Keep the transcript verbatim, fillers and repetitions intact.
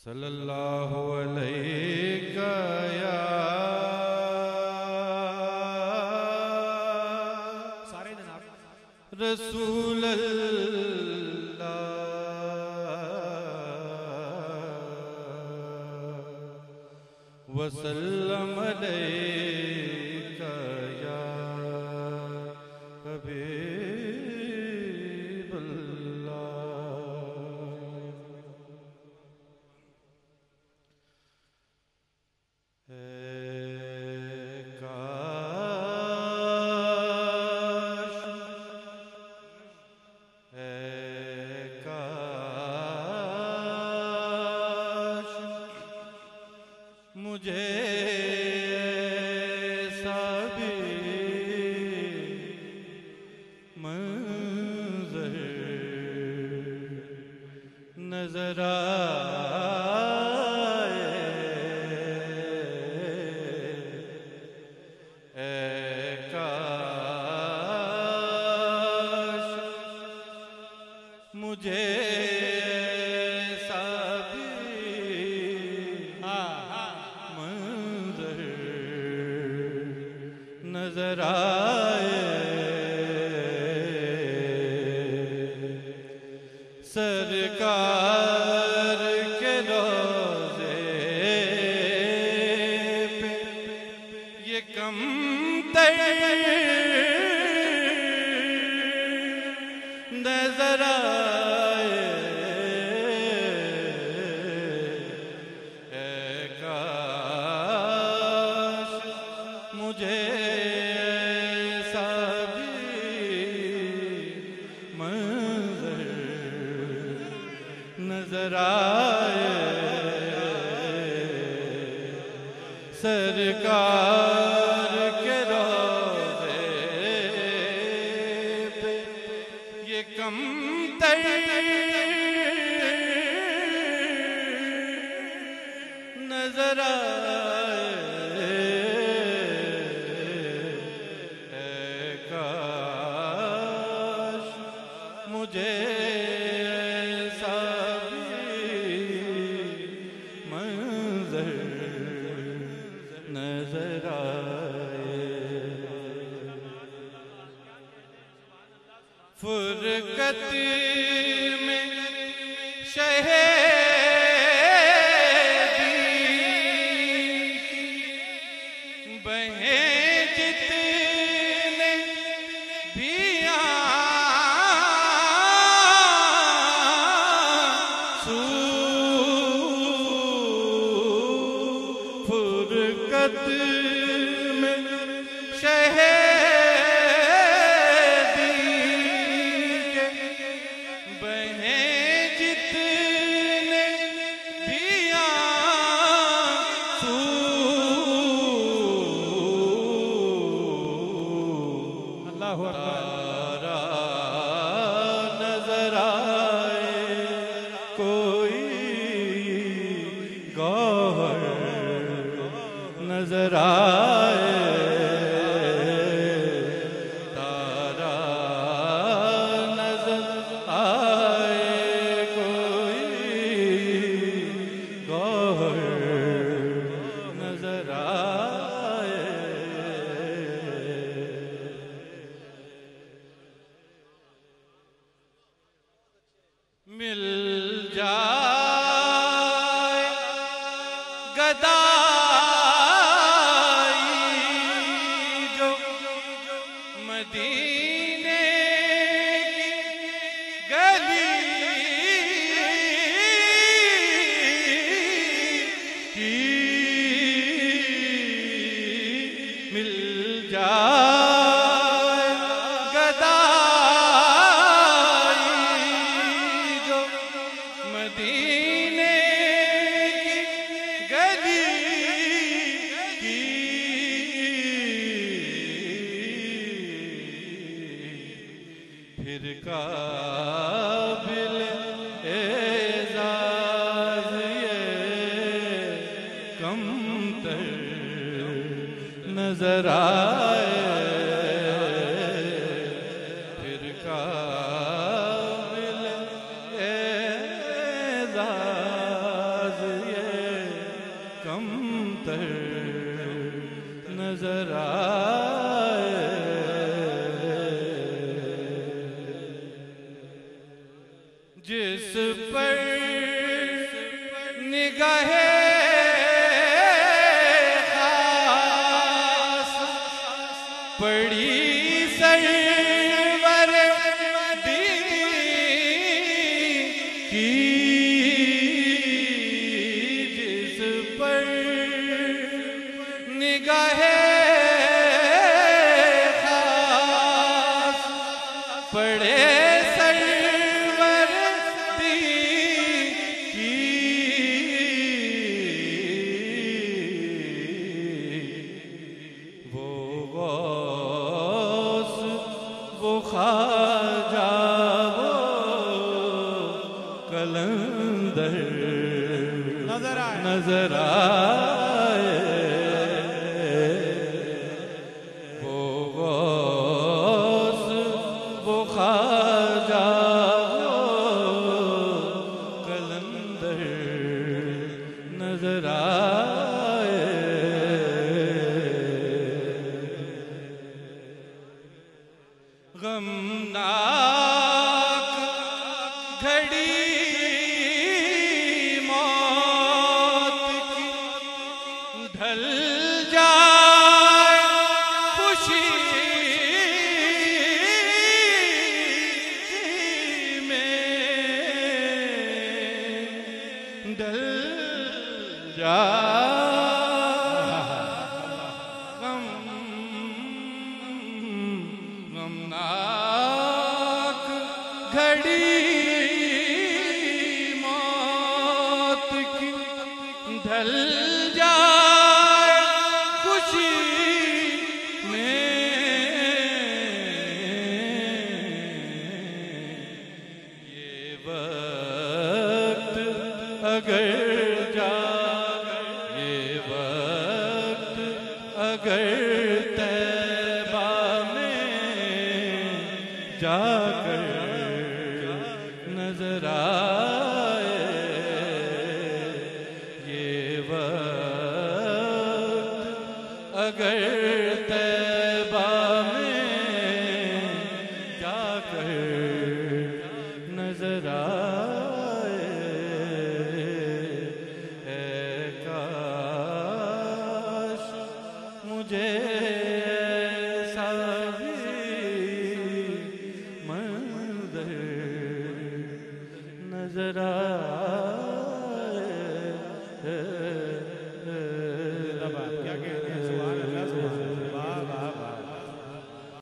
सल्लल्लाहु अलैहि या सारे जनाब रसूल अल्लाह वसल्लम अलैका या हबीबल्लाह। मुझे ऐसा भी मंज़र नज़र आए, ऐ काश मुझे नजर आए, सरकार के रोज़े पे ये कमतर नजर आए, ऐ काश मुझे नजर आए, सरकार के रोज़े पे ये कमतर नजर आए, ऐ काश मुझे नजर आए। फुरकत में शहेदी बहे जितने भी आंसू, फुरकत में शहेदी के बहे जितने भी आंसू, अल्लाह तारा नजर आए, कोई गौहर नजर आए, तारा नजर आए, कोई गौहर नजर आए। मिल जाए गदा मदीने की गली की, मिल जाए गदाई जो मदीने की गली की, फिर काबिल एजाज़ ये कमतर नजर आए, फिर काबिल एजाज़ कलंदर नजर आए। जिस पर निगाहे खास पड़ी सरवर दी की, जिस पर निगाहे खास पड़े ख्वाजा वो कलंदर नजर आए नजर आए। वो गौस वो ख्वाजा वो कलंदर नजर आए। गमनाक घड़ी मौत की ढल जाए खुशी में ढल जाए। गमनाक घड़ी मौत की ढल जाए खुशी में, ये वक्त अगर जाए, ये वक्त अगर तैबा में जाकर नजर आए। ये वक्त अगर तैबा में जाकर नजर आए। ऐ काश मुझे ऐसा भी मंज़र नजर आए।